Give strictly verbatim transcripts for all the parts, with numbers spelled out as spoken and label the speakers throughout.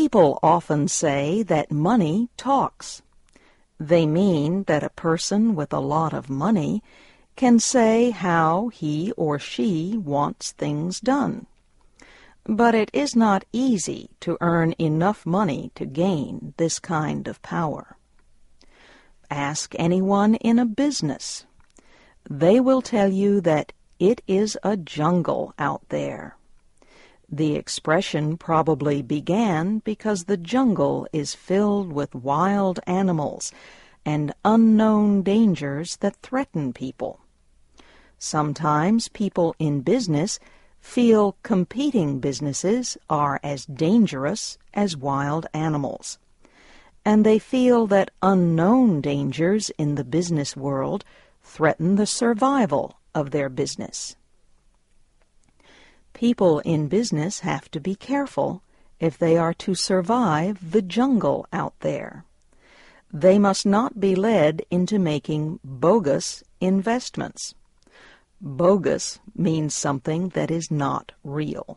Speaker 1: People often say that money talks. They mean that a person with a lot of money can say how he or she wants things done. But it is not easy to earn enough money to gain this kind of power. Ask anyone in a business. They will tell you that it is a jungle out there. The expression probably began because the jungle is filled with wild animals and unknown dangers that threaten people. Sometimes people in business feel competing businesses are as dangerous as wild animals, and they feel that unknown dangers in the business world threaten the survival of their business. People in business have to be careful if they are to survive the jungle out there. They must not be led into making bogus investments. Bogus means something that is not real.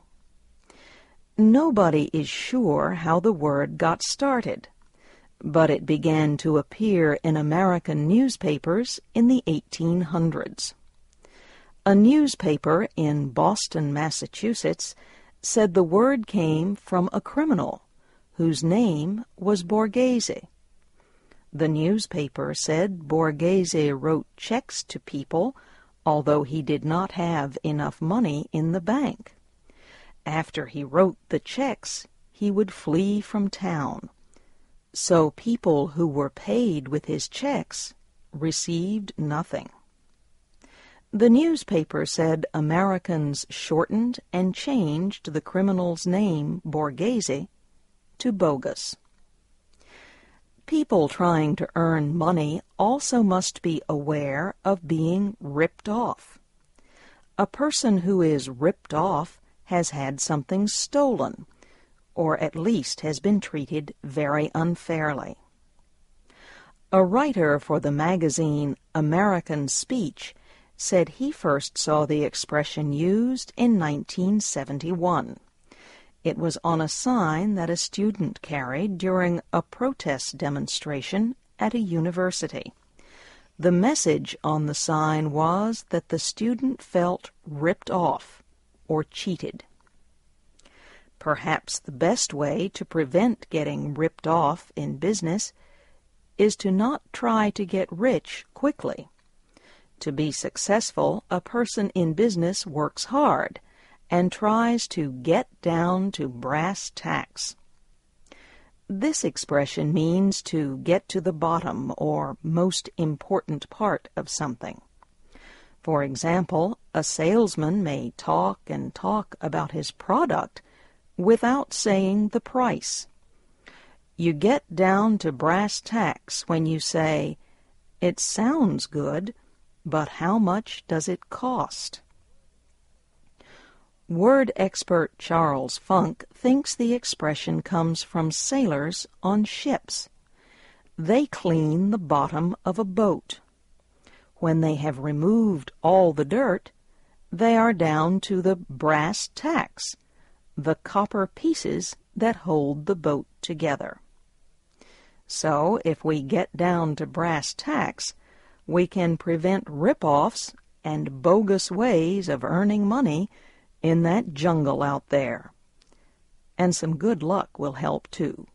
Speaker 1: Nobody is sure how the word got started, but it began to appear in American newspapers in the eighteen hundreds. A newspaper in Boston, Massachusetts, said the word came from a criminal whose name was Borghese. The newspaper said Borghese wrote checks to people, although he did not have enough money in the bank. After he wrote the checks, he would flee from town. So people who were paid with his checks received nothing. The newspaper said Americans shortened and changed the criminal's name, Borghese, to bogus. People trying to earn money also must be aware of being ripped off. A person who is ripped off has had something stolen, or at least has been treated very unfairly. A writer for the magazine American Speech said he first saw the expression used in nineteen seventy-one. It was on a sign that a student carried during a protest demonstration at a university. The message on the sign was that the student felt ripped off or cheated. Perhaps the best way to prevent getting ripped off in business is to not try to get rich quickly. To be successful, a person in business works hard and tries to get down to brass tacks. This expression means to get to the bottom or most important part of something. For example, a salesman may talk and talk about his product without saying the price. You get down to brass tacks when you say, "It sounds good, but how much does it cost?" Word expert Charles Funk thinks the expression comes from sailors on ships. They clean the bottom of a boat. When they have removed all the dirt, they are down to the brass tacks, the copper pieces that hold the boat together. So, if we get down to brass tacks, we can prevent rip-offs and bogus ways of earning money in that jungle out there. And some good luck will help too.